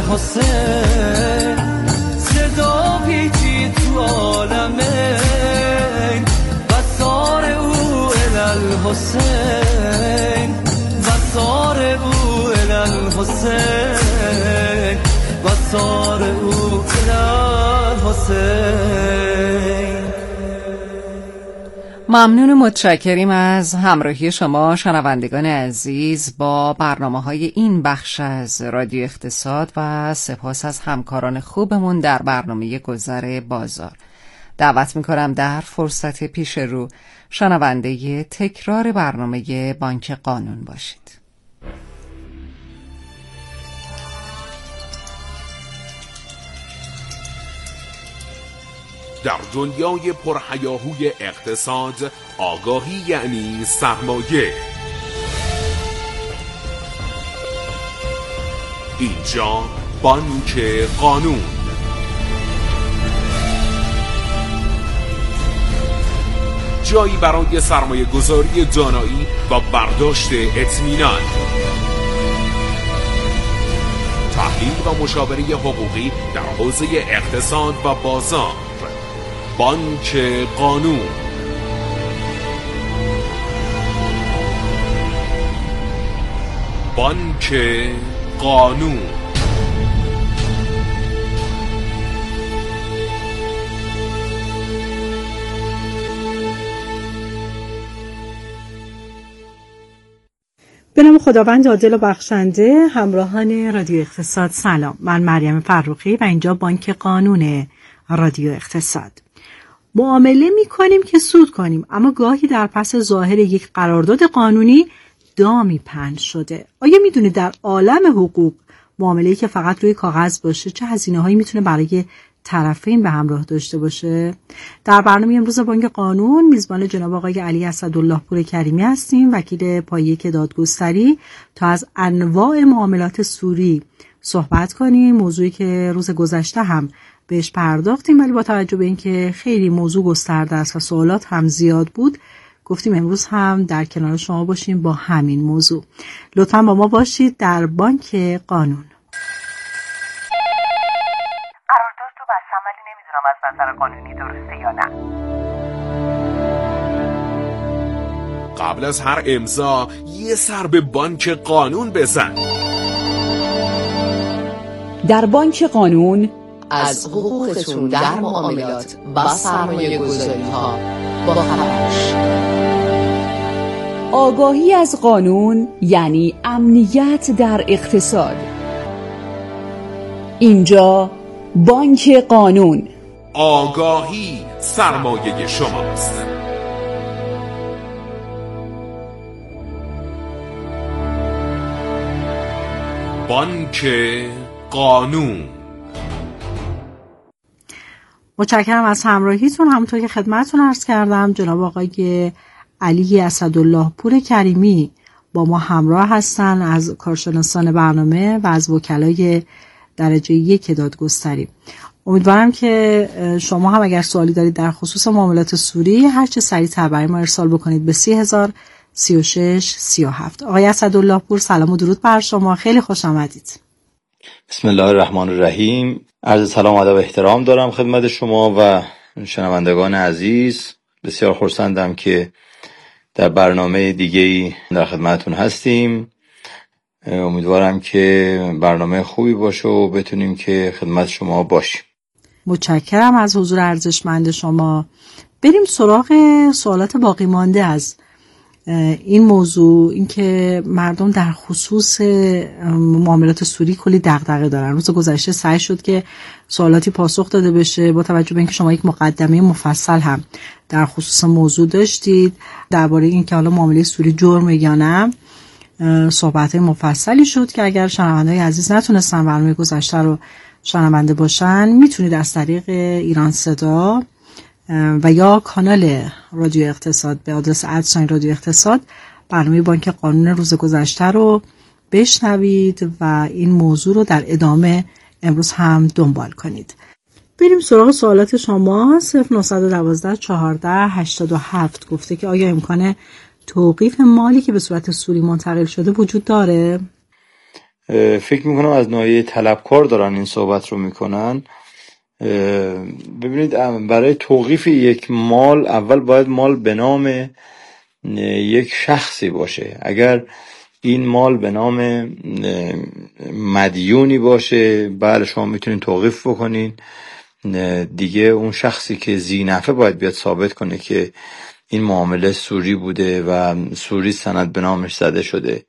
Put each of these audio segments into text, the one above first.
الحسین صدا پیچید تو عالمه وسار او الالحسین وسار او الالحسین وسار او الالحسین. ممنون و متشکریم از همراهی شما شنوندگان عزیز با برنامه‌های این بخش از رادیو اقتصاد و سپاس از همکاران خوبمون در برنامه گذر بازار. دعوت می‌کنم در فرصت پیش رو شنونده تکرار برنامه بانک قانون باشید. در دنیای پرهیاهوی اقتصاد آگاهی یعنی سرمایه. اینجا بانک قانون. جایی برای سرمایه گذاری دانایی و برداشت اطمینان، تحلیل و مشاوره حقوقی در حوزه اقتصاد و بازار. بانک قانون. بانک قانون. به نام خداوند عادل و بخشنده. همراهان رادیو اقتصاد سلام، من مریم فرخی و اینجا بانک قانون رادیو اقتصاد. معامله می‌کنیم که سود کنیم، اما گاهی در پس ظاهر یک قرارداد قانونی دامی پنهان شده. آیا می‌دونید در عالم حقوق معامله‌ای که فقط روی کاغذ باشه چه هزینه‌هایی می‌تونه برای طرفین به همراه داشته باشه؟ در برنامه امروز بانک قانون میزبان جناب آقای علی اسدالله پور کریمی هستیم، وکیل پایه دادگستری، تا از انواع معاملات سوری صحبت کنیم. موضوعی که روز گذشته هم بهش پرداختیم، ولی با توجه به اینکه خیلی موضوع گسترده است و سوالات هم زیاد بود، گفتیم امروز هم در کنار شما باشیم با همین موضوع. لطفاً با ما باشید در بانک قانون. قرارداد تو بستم ولی نمیدونم از نظر قانونی درسته یا نه. قبل از هر امضا یه سر به بانک قانون بزن. در بانک قانون از حقوقتون در معاملات و سرمایه گذاری ها با خبرش. آگاهی از قانون یعنی امنیت در اقتصاد. اینجا بانک قانون. آگاهی سرمایه شماست. بانک قانون. متشکرم از همراهیتون. همونطور که خدمتتون عرض کردم، جناب آقای علی اسدالله پور کریمی با ما همراه هستن از کارشناسان برنامه و از وکلای درجه 1 دادگستری. امیدوارم که شما هم اگر سوالی دارید در خصوص معاملات سوری هر چه سریع‌تر برای ما ارسال بکنید به 30,036,37. آقای اسدالله پور، سلام و درود بر شما، خیلی خوش آمدید. بسم الله الرحمن الرحیم. عرض سلام و ادب و احترام دارم خدمت شما و شنوندگان عزیز. بسیار خرسندم که در برنامه دیگه‌ای در خدمتتون هستیم. امیدوارم که برنامه خوبی باشه و بتونیم که خدمت شما باشیم. متشکرم از حضور ارزشمند شما. بریم سراغ سوالات باقی مانده از این موضوع. اینکه مردم در خصوص معاملات سوری کلی دغدغه دارن. روز گذشته سعی شد که سوالاتی پاسخ داده بشه، با توجه به اینکه شما یک مقدمه مفصل هم در خصوص موضوع داشتید درباره اینکه حالا معامله سوری جرمه یا نه. صحبت مفصلی شد که اگر شنونده‌های عزیز نتونستن برنامه گذشته رو شنونده باشن، میتونید از طریق ایران صدا و یا کانال رادیو اقتصاد به آدرس @رادیو اقتصاد برنامه بانک قانون روز گذشته رو بشنوید و این موضوع رو در ادامه امروز هم دنبال کنید. بریم سراغ سوالات شما. 0912 14 87 گفته که آیا امکان توقیف مالی که به صورت سوری منتقل شده وجود داره؟ فکر میکنم از ناحیه طلبکار دارن این صحبت رو میکنن. ببینید، برای توقیف یک مال اول باید مال به نام یک شخصی باشه. اگر این مال به نام مدیونی باشه، بله شما میتونین توقیف بکنین. دیگه اون شخصی که ذینفع باید بیاد ثابت کنه که این معامله سوری بوده و سوری سند به نامش زده شده.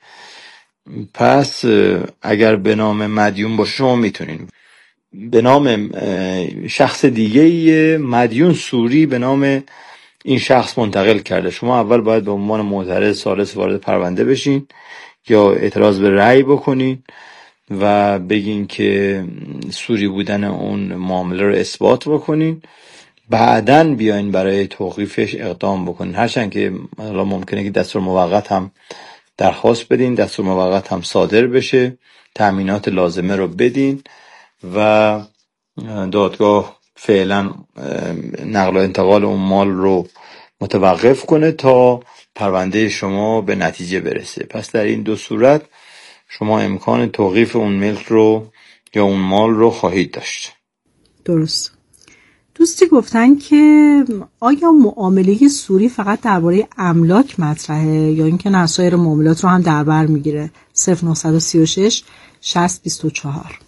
پس اگر به نام مدیون باشه شما میتونین. به نام شخص دیگه مدیون سوری به نام این شخص منتقل کرده، شما اول باید به عنوان معترض ثالث وارد پرونده بشین یا اعتراض به رأی بکنین و بگین که سوری بودن اون معامله رو اثبات بکنین، بعدن بیاین برای توقیفش اقدام بکنین. هرچند که حالا ممکنه که دستور موقت هم درخواست بدین، دستور موقت هم صادر بشه، تأمینات لازمه رو بدین و دادگاه فعلا نقل و انتقال اون مال رو متوقف کنه تا پرونده شما به نتیجه برسه. پس در این دو صورت شما امکان توقیف اون ملک رو یا اون مال رو خواهید داشت. درست. دوستی گفتن که آیا معامله سوری فقط درباره املاک مطرحه یا اینکه نه سایر معاملات رو هم در بر میگیره؟ 0936 6024.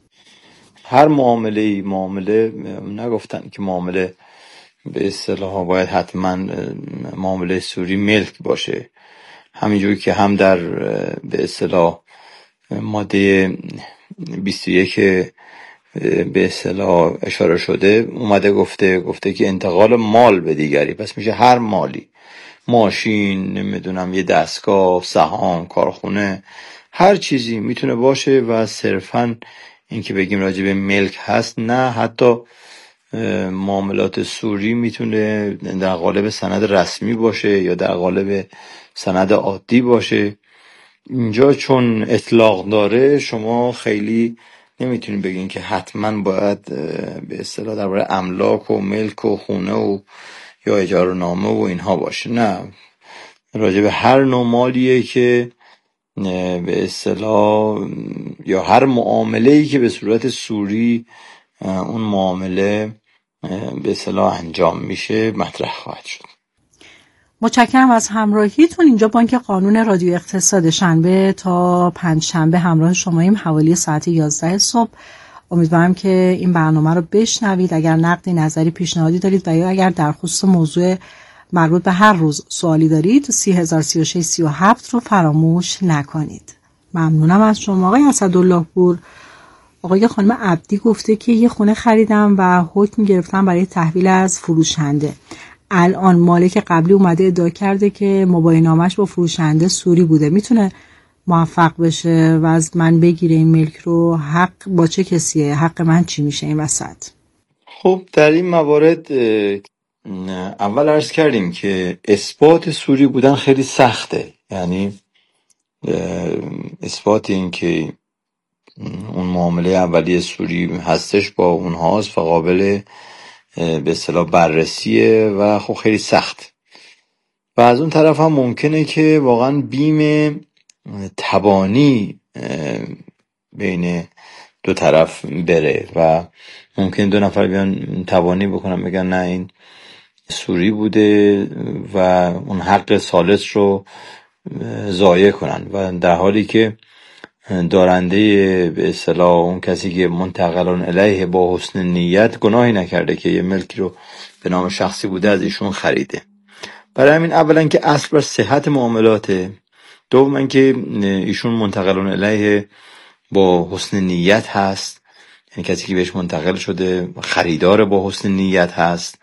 هر معامله نگفتن که معامله به اصطلاح باید حتما معامله سوری ملک باشه. همینجوری که هم در به اصطلاح ماده 21 به اصطلاح اشاره شده اومده گفته که انتقال مال به دیگری، پس میشه هر مالی، ماشین، نمیدونم یه دستگاه، سهام، کارخونه، هر چیزی میتونه باشه و صرفاً این که بگیم راجع به ملک هست نه. حتی معاملات سوری میتونه در قالب سند رسمی باشه یا در قالب سند عادی باشه. اینجا چون اطلاق داره شما خیلی نمیتونید بگین که حتما باید به اصطلاح درباره املاک و ملک و خونه و یا اجاره نامه و اینها باشه. نه، راجع به هر نوع مالیه که به اصطلاح یا هر معامله‌ای که به صورت سوری اون معامله به اصطلاح انجام میشه مطرح خواهد شد. متشکرم از همراهیتون. اینجا بانک قانون رادیو اقتصاد شنبه تا پنجشنبه همراه شماییم حوالی ساعت 11 صبح. امیدوارم که این برنامه رو بشنوید. اگر نقدی، نظری، پیشنهادی دارید و یا اگر در خصوص موضوع مربوط به هر روز سوالی دارید 303637 رو فراموش نکنید. ممنونم از شما آقای اسدالله پور. آقای خانم عبدی گفته که یه خونه خریدم و حکم گرفتم برای تحویل از فروشنده. الان مالک قبلی اومده ادعا کرده که موبایل نامش با فروشنده سوری بوده. میتونه موفق بشه و از من بگیره این ملک رو؟ حق با چه کسیه؟ حق من چی میشه این وسط؟ خب در این موارد اول عرض کردیم که اثبات سوری بودن خیلی سخته. یعنی اثبات این که اون معامله اولیه سوری هستش با اونهاست و قابل به اصطلاح بررسیه و خب خیلی سخت. و از اون طرف هم ممکنه که واقعا بیم تبانی بین دو طرف بره و ممکن دو نفر بیان تبانی بکنن بگن نه این سوری بوده و اون حق ثالث رو ضایع کنن و در حالی که دارنده به اصطلاح اون کسی که منتقلون الیه با حسن نیت گناهی نکرده که یه ملکی رو به نام شخصی بوده از ایشون خریده. برای همین اولا که اصل بر صحت معاملاته، دوما که ایشون منتقلون الیه با حسن نیت هست، یعنی کسی که بهش منتقل شده خریدار با حسن نیت هست.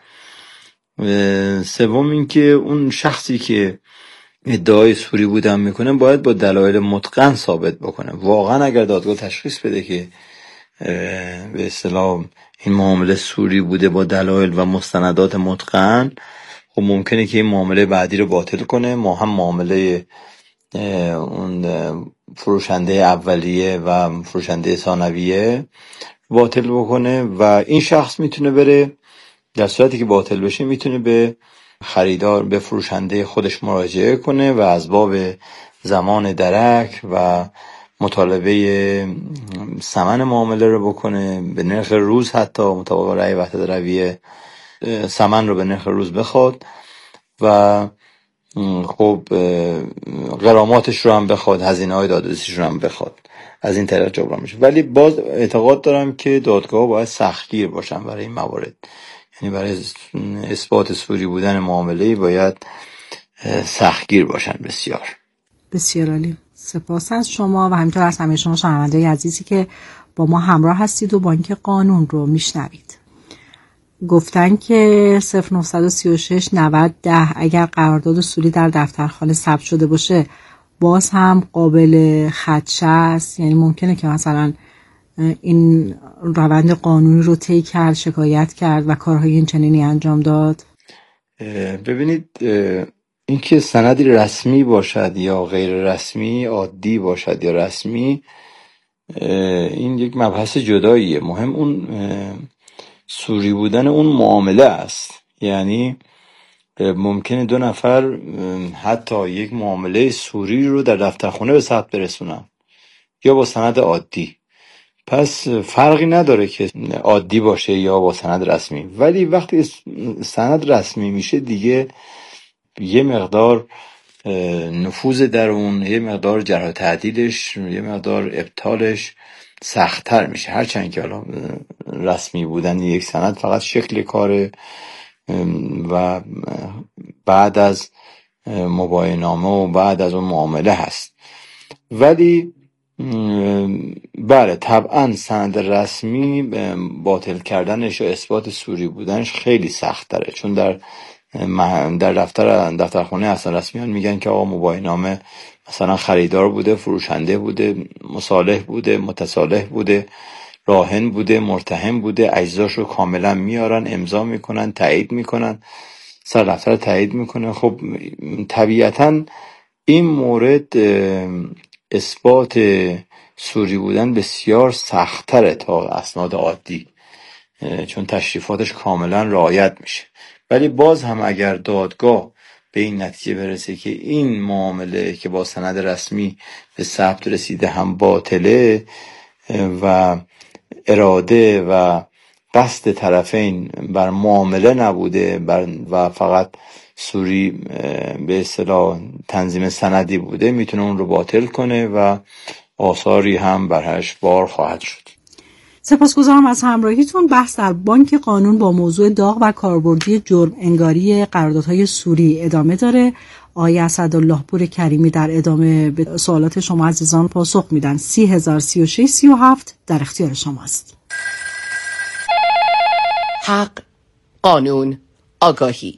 سوم این که اون شخصی که ادعای سوری بودن میکنه باید با دلایل متقن ثابت بکنه. واقعا اگر دادگاه تشخیص بده که به اصطلاح این معامله سوری بوده با دلایل و مستندات متقن، خب ممکنه که این معامله بعدی رو باطل کنه. ما هم معامله اون فروشنده اولیه و فروشنده ثانویه باطل بکنه و این شخص میتونه بره، در صورتی که باطل بشه میتونه به خریدار، به فروشنده خودش مراجعه کنه و از باب زمان درک و مطالبه ثمن معامله رو بکنه، به نرخ روز حتی مطابق رأی وحدت رویه ثمن رو به نرخ روز بخواد و خب غراماتش رو هم بخواد، هزینه‌های دادرسیش رو هم بخواد، از این طریق جبران میشه. ولی باز اعتقاد دارم که دادگاه باید سختگیر باشن برای این موارد، یعنی برای اثبات سوری بودن معامله باید سختگیر باشن. بسیار بسیار عالی. سپاس از شما و همینطور از همه شما شنونده‌های عزیزی که با ما همراه هستید و بانک قانون رو میشنوید. گفتن که 0936 90 10 اگر قرارداد سوری در دفترخانه ثبت شده باشه باز هم قابل خدشه است، یعنی ممکنه که مثلا این روند قانونی رو طی کرد، شکایت کرد و کارهای این چنینی انجام داد. ببینید، اینکه سندی رسمی باشد یا غیر رسمی، عادی باشد یا رسمی، این یک مبحث جداییه. مهم اون سوری بودن اون معامله است. یعنی ممکنه دو نفر حتی یک معامله سوری رو در دفترخانه به ثبت برسونن یا با سند عادی، پس فرقی نداره که عادی باشه یا با سند رسمی. ولی وقتی سند رسمی میشه دیگه یه مقدار نفوذ در اون، یه مقدار جرح تعدیلش، یه مقدار ابطالش سخت‌تر میشه. هرچند که حالا رسمی بودن یک سند فقط شکل کاره و بعد از مباینامه و بعد از اون معامله هست. ولی بله طبعا سند رسمی باطل کردنش و اثبات سوری بودنش خیلی سخت داره، چون در دفترخانه اصلا رسمیان میگن که آقا مباینامه مثلا خریدار بوده، فروشنده بوده، مصالح بوده، متصالح بوده، راهن بوده، مرتهن بوده، اجزاشو کاملا میارن، امضا میکنن، تایید میکنن، سر دفتر تایید میکنه. خب طبیعتا این مورد اثبات سوری بودن بسیار سخت‌تره تا اسناد عادی، چون تشریفاتش کاملا رعایت میشه. ولی باز هم اگر دادگاه به این نتیجه برسه که این معامله که با سند رسمی به ثبت رسیده هم باطله و اراده و قصد طرفین بر معامله نبوده و فقط سوری به اصطلاح تنظیم سندی بوده، میتونه اون رو باطل کنه و آثاری هم برش بار خواهد شد. سپاسگزارم از همراهیتون. بحث در بانک قانون با موضوع داغ و کاربردی جرم انگاری قراردادهای سوری ادامه داره. آقای اسدالله پور کریمی در ادامه به سوالات شما عزیزان پاسخ میدن. 3036 37 در اختیار شماست. حق، قانون، آگاهی.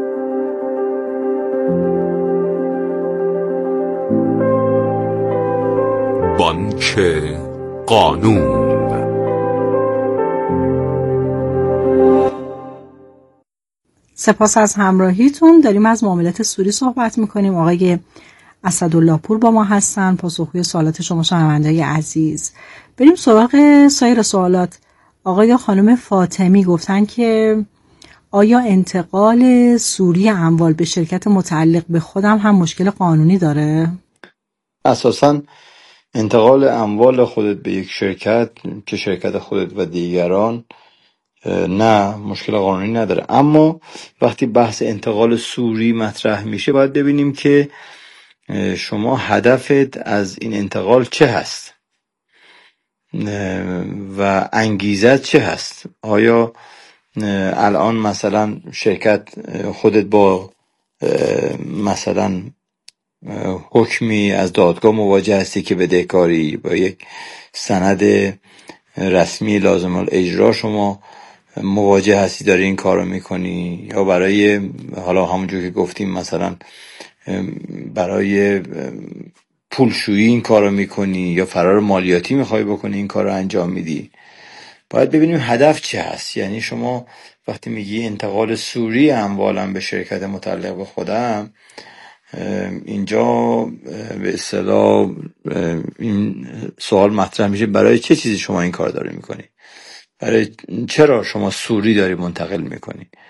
بانک قانون. سپاس از همراهیتون. داریم از معاملات سوری صحبت میکنیم. آقای اسدالله پور با ما هستن، پاسخگوی سوالات شما شنونده‌های عزیز. بریم سراغ سایر سوالات. آقای خانم فاطمی گفتن که آیا انتقال سوری اموال به شرکت متعلق به خودم هم مشکل قانونی داره؟ اساساً انتقال اموال خودت به یک شرکت که شرکت خودت و دیگران نه، مشکل قانونی نداره. اما وقتی بحث انتقال سوری مطرح میشه باید ببینیم که شما هدفت از این انتقال چه هست و انگیزت چه هست. آیا الان مثلا شرکت خودت با مثلا حکمی از دادگاه مواجه هستی که بدهکاری، با یک سند رسمی لازم الاجرا شما مواجه هستی، داری این کارو میکنی، یا برای حالا همونجور که گفتیم مثلا برای پولشویی این کارو میکنی یا فرار مالیاتی میخوای بکنی این کارو انجام میدی. باید ببینیم هدف چه هست. یعنی شما وقتی میگی انتقال سوری اموالم به شرکت متعلق به خودم، اینجا به اصطلاح این سوال مطرح میشه برای چه چیزی شما این کار داری میکنی، برای چرا شما سوری داری منتقل میکنی.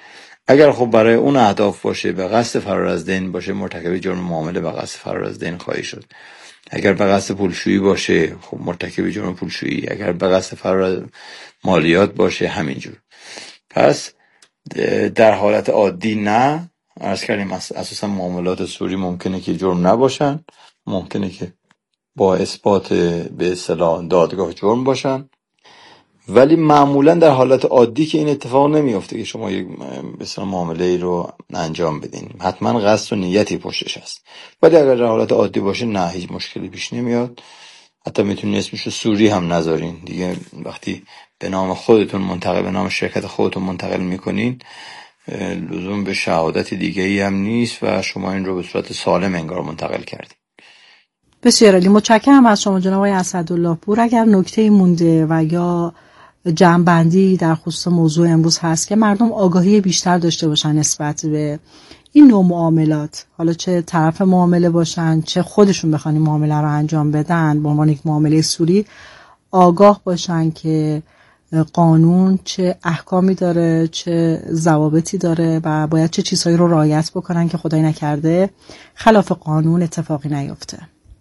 اگر خب برای اون اهداف باشه، به قصد فرار از دین باشه، مرتکب جرم معامله به قصد فرار از دین خواهی شد. اگر به قصد پولشویی باشه، خب مرتکب جرم پولشویی. اگر به قصد فرار از مالیات باشه، همینجور. پس در حالت عادی نه، عرض کردیم اساسا معاملات سوری ممکنه که جرم نباشن، ممکنه که با اثبات به اصطلاح دادگاه جرم باشن، ولی معمولا در حالت عادی که این اتفاق نمیفته که شما یک مثلا معامله ای رو انجام بدین، حتما قصد و نیتی پشتش هست. ولی اگر در حالت عادی باشه نه، هیچ مشکلی پیش نمیاد. حتی میتونین اسمشو سوری هم نذارین دیگه. وقتی به نام خودتون منتقل، به نام شرکت خودتون منتقل میکنین، لزوم به شهادت دیگه ای هم نیست و شما این رو به صورت سالم انگار منتقل کردین. بسیار عالی، متشکرم از شما جناب آقای اسدالله پور. اگر نکته‌ای مونده و یا جمع‌بندی در خصوص موضوع امروز هست که مردم آگاهی بیشتر داشته باشن نسبت به این نوع معاملات، حالا چه طرف معامله باشن چه خودشون بخوان این معامله رو انجام بدن به عنوان یک معامله سوری، آگاه باشن که قانون چه احکامی داره، چه ضوابطی داره و باید چه چیزهایی رو رعایت بکنن که خدای نکرده خلاف قانون اتفاقی نیفته.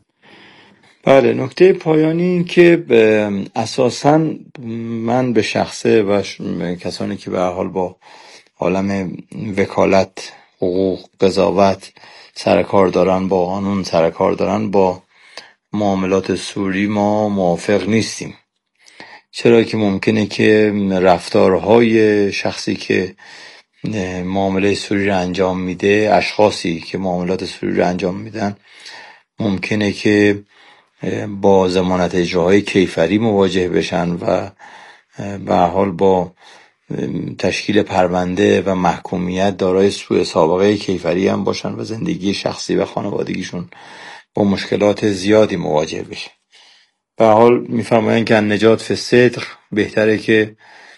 بله، نکته پایانی این که اساساً من به شخصه و کسانی که به هر حال با عالم وکالت، حقوق، قضاوت سرکار دارن، با قانون سرکار دارن، با معاملات سوری ما موافق نیستیم. چرا که ممکنه که رفتارهای شخصی که معامله سوری رو انجام میده، اشخاصی که معاملات سوری رو انجام میدن، ممکنه که با ضمانت اجراهای کیفری مواجه بشن و به هر حال با تشکیل پرونده و محکومیت دارای سوء سابقه کیفری هم باشن و زندگی شخصی و خانوادگیشون با مشکلات زیادی مواجه بشه. به هر حال میفرمایند که نجات فی الصدق، بهتره که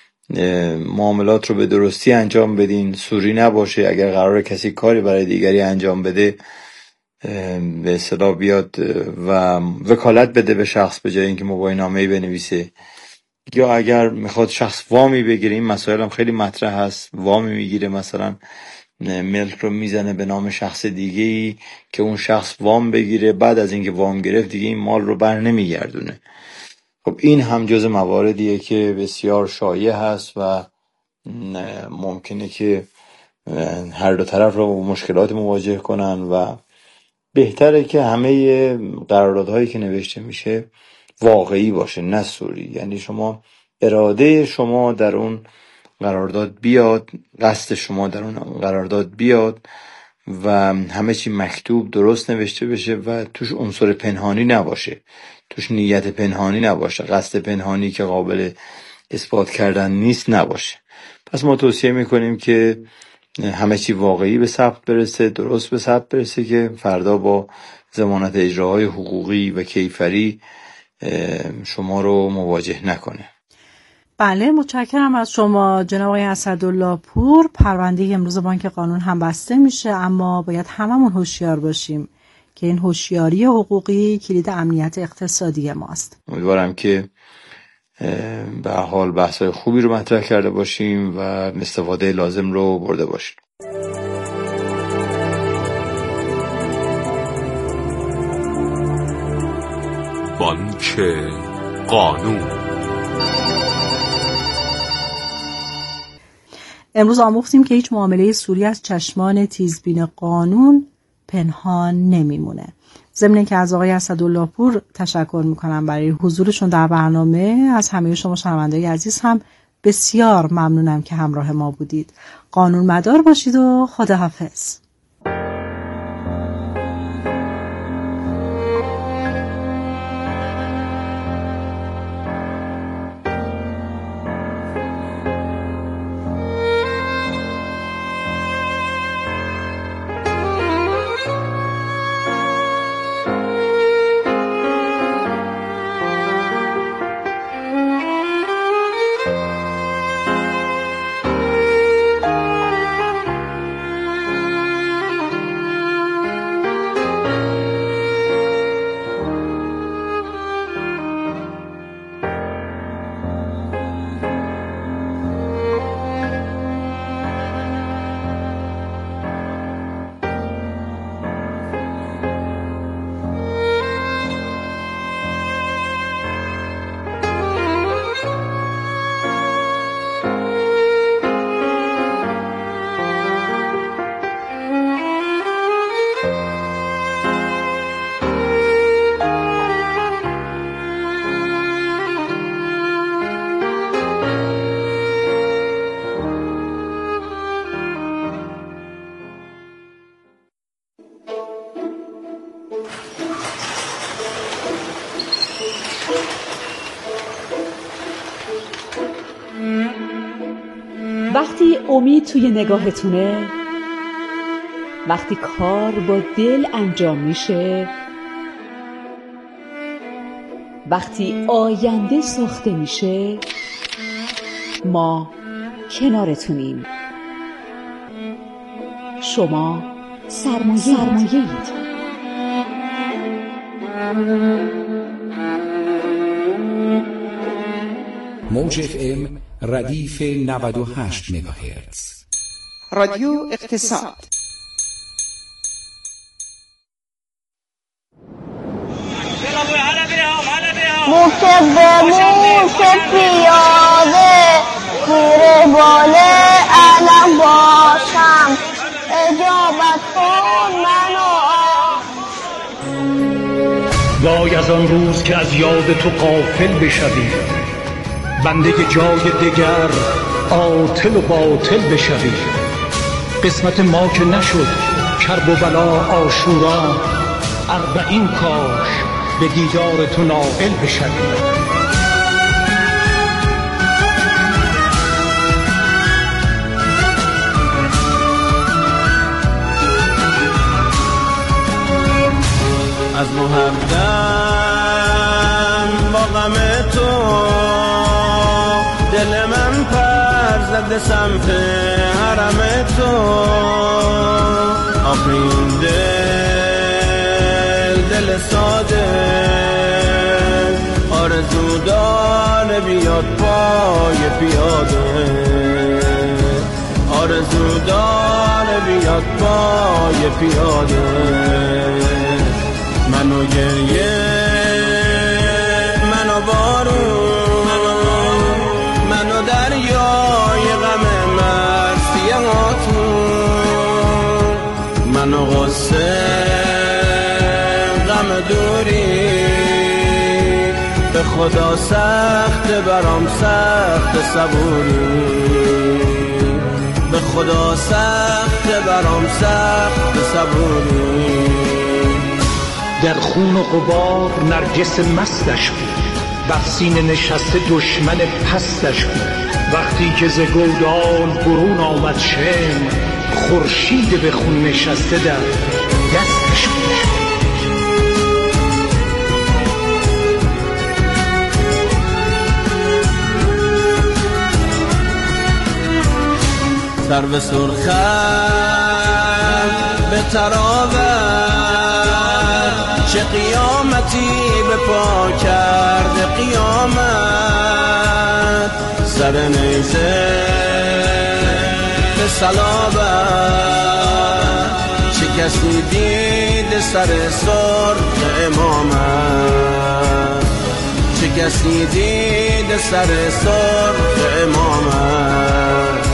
معاملات رو به درستی انجام بدین، سوری نباشه. اگر قراره کسی کاری برای دیگری انجام بده، به اصطلاح بیاد و وکالت بده به شخص به جای اینکه موبایلنامه‌ای بنویسه، یا اگر میخواد شخص وامی بگیره، این مسائل هم خیلی مطرح هست، وامی میگیره، مثلا ملک رو میزنه به نام شخص دیگه‌ای که اون شخص وام بگیره، بعد از اینکه وام گرفت دیگه این مال رو بر نمیگردونه. خب این هم جز مواردیه که بسیار شایع هست و ممکنه که هر دو طرف رو مشکلات مواجه کنن و بهتره که همه قراردادهایی که نوشته میشه واقعی باشه، نه سوری. یعنی شما اراده شما در اون قرارداد بیاد، قصد شما در اون قرارداد بیاد و همه چی مکتوب درست نوشته بشه و توش عنصر پنهانی نباشه، توش نیت پنهانی نباشه، قصد پنهانی که قابل اثبات کردن نیست نباشه. پس ما توصیه میکنیم که همه چی واقعی به ثبت برسه، درست به ثبت برسه که فردا با ضمانت اجراهای حقوقی و کیفری شما رو مواجه نکنه. بله، متشکرم از شما جناب آقای اسدالله پور. پرونده امروز بانک قانون هم بسته میشه، اما باید هممون هوشیار باشیم که این هوشیاری حقوقی کلید امنیت اقتصادی ماست. امیدوارم که به هر حال بحث‌های خوبی رو مطرح کرده باشیم و استفاده لازم رو برده باشیم. بانک قانون. امروز آموختیم که هیچ معامله سوری از چشمان تیزبین قانون پنهان نمیمونه. ضمن اینکه از آقای اسدالله پور تشکر میکنم برای حضورشون در برنامه، از همه شما شنوندگان عزیز هم بسیار ممنونم که همراه ما بودید. قانون مدار باشید و خداحافظ. وقتی امید توی نگاهتونه، وقتی کار با دل انجام میشه، وقتی آینده ساخته میشه، ما کنارتونیم. شما سرمایه‌اید. موج FM ردیف 98 مگاهرتز. رادیو اقتصاد. موکب با موکب پیاده زیر باله علم باشم اجابت کن منو. وای از آن روز که از یاد تو غافل بشویم، بنده جای دگر عاطل و باطل بشویم. قسمت ما که نشد کرب و بلا عاشورا، اربعین کاش به دیدار تو نائل بشویم. از محبتم با غم تو دل من پر زده سمت حرم تو. آخرین دل ساده آرزو داره بیاد پای پیاده، آرزو داره بیاد پای پیاده. منو گریه منو بارون منو دریای غم مستی هاتون، منو غصه غم دوری به خدا سخت برام سخت صبوری، به خدا سخت برام سخت صبوری. در خون و غبار نرگس مستش بود، بر سینه نشسته دشمن پستش بود. وقتی که ز گودال برون آمد شم، خورشید به خون نشسته در دستش بود. سر به سرخم به تراوت، چه قیامتی به پا کرده قیامت. سر نیزه به صلابت، چه کسی دید سر سرخ امامت، چه کسی دید سر سرخ امامت.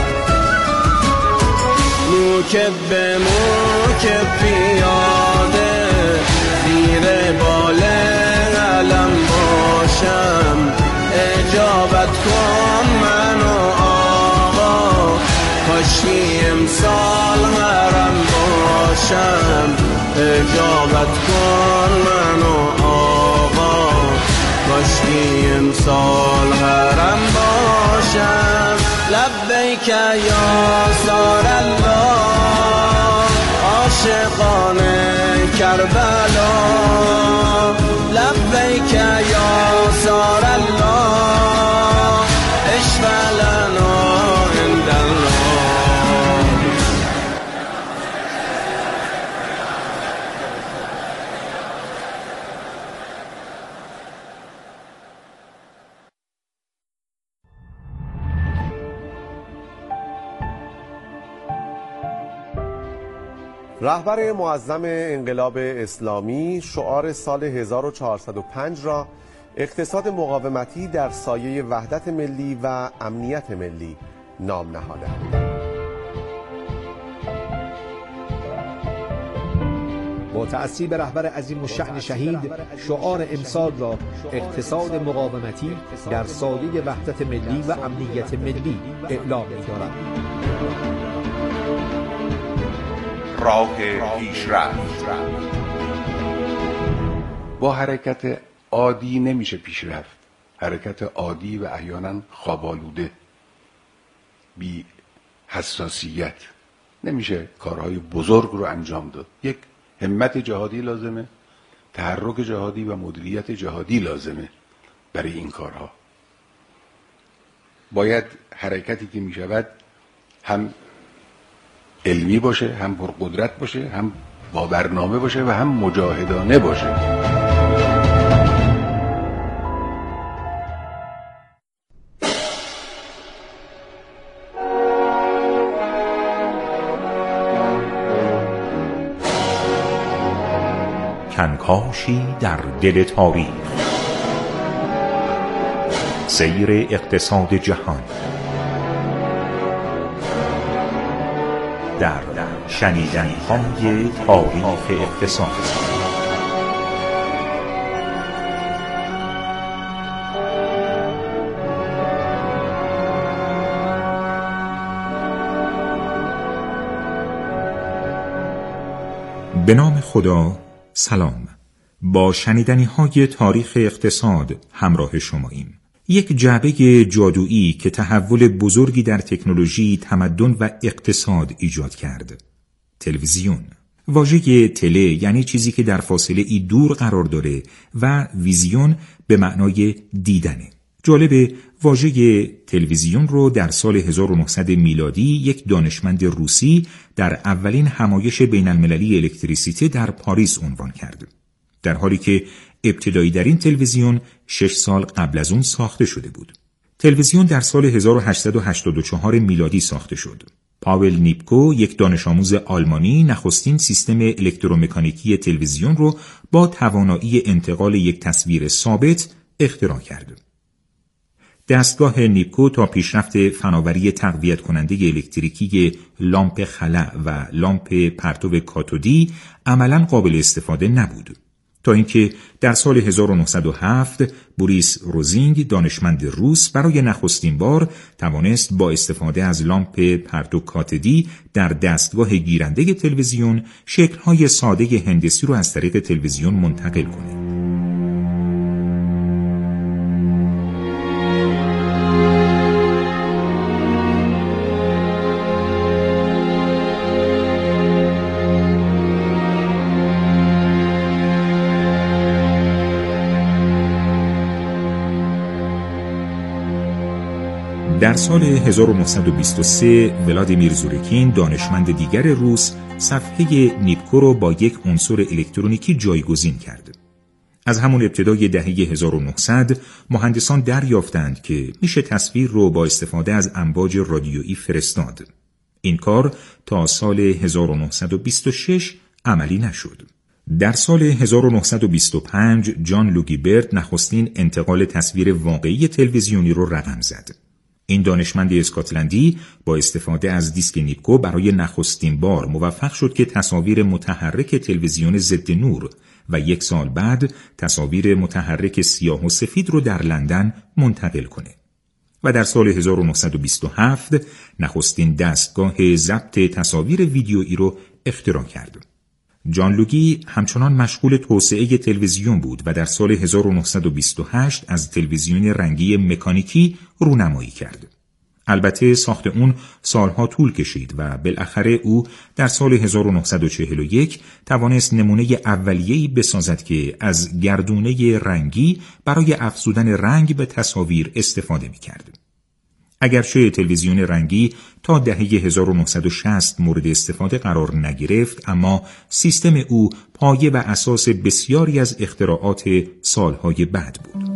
موکب به موکب پیاده زیر باله علم باشم اجابت کن منو آقا، کاشکی امسال حرم باشم اجابت کن منو آقا، کاشکی امسال حرم باشم. لبیک یا سار الله عاشقان کربلا، لبیک یا سار الله اشفع لنا عند الله. رهبر معظم انقلاب اسلامی شعار سال 1405 را اقتصاد مقاومتی در سایه وحدت ملی و امنیت ملی نام نهادند. با تأثیر به رهبر عظیم الشأن شهید، شعار امسال را اقتصاد مقاومتی در سایه وحدت ملی و امنیت ملی اعلام می‌دارد. راه پیشرفت. با حرکت عادی نمیشه پیش رفت. حرکت عادی و احیانا خواب‌آلوده، بی حساسیت نمیشه کارهای بزرگ رو انجام داد. یک همت جهادی لازمه، تحرک جهادی و مدیریت جهادی لازمه برای این کارها. باید حرکتی که میشود هم علمی باشه، هم پرقدرت باشه، هم با برنامه باشه و هم مجاهدانه باشه. کنکاشی در دل تاریخ، سیر اقتصاد جهان در شنیدنی‌های تاریخ اقتصاد. به نام خدا. سلام. با شنیدنی‌های تاریخ اقتصاد همراه شماییم. یک جعبه جادویی که تحول بزرگی در تکنولوژی، تمدن و اقتصاد ایجاد کرد. تلویزیون. واژه تله یعنی چیزی که در فاصله ای دور قرار داره و ویزیون به معنای دیدنه. جالب، واژه تلویزیون رو در سال 1900 میلادی یک دانشمند روسی در اولین همایش بین المللی الکتریسیته در پاریس عنوان کرد. در حالی که ابتدایی در این تلویزیون 6 سال قبل از اون ساخته شده بود. تلویزیون در سال 1884 میلادی ساخته شد. پاول نیپکو، یک دانش آموز آلمانی، نخستین سیستم الکترومکانیکی تلویزیون رو با توانایی انتقال یک تصویر ثابت اختراع کرد. دستگاه نیپکو تا پیشرفت فناوری تقویت کننده الکتریکی لامپ خلع و لامپ پرتو کاتودی عملاً قابل استفاده نبود. تا اینکه در سال 1907 بوریس روزینگ، دانشمند روس، برای نخستین بار توانست با استفاده از لامپ پرتو کاتودی در دستگاه گیرنده تلویزیون شکل‌های ساده هندسی رو از طریق تلویزیون منتقل کنه. در سال 1923 ولادیمیر زورکین، دانشمند دیگر روس، صفحه نیپکو رو با یک عنصر الکترونیکی جایگزین کرد. از همون ابتدای دهه 1900 مهندسان دریافتند که میشه تصویر رو با استفاده از امواج رادیویی فرستاد. این کار تا سال 1926 عملی نشد. در سال 1925 جان لوگی برد نخستین انتقال تصویر واقعی تلویزیونی رو رقم زد. این دانشمند اسکاتلندی با استفاده از دیسک نیپکو برای نخستین بار موفق شد که تصاویر متحرک تلویزیون ضد نور و 1 سال بعد تصاویر متحرک سیاه و سفید رو در لندن منتقل کنه. و در سال 1927 نخستین دستگاه ضبط تصاویر ویدیویی رو اختراع کرد. جان لوگی همچنان مشغول توسعه تلویزیون بود و در سال 1928 از تلویزیون رنگی مکانیکی رونمایی کرد. البته ساخت اون سالها طول کشید و بالاخره او در سال 1941 توانست نمونه اولیه‌ای بسازد که از گردونه رنگی برای افزودن رنگ به تصاویر استفاده می‌کرد. اگرچه تلویزیون رنگی تا دهه 1960 مورد استفاده قرار نگرفت، اما سیستم او پایه و اساس بسیاری از اختراعات سالهای بعد بود.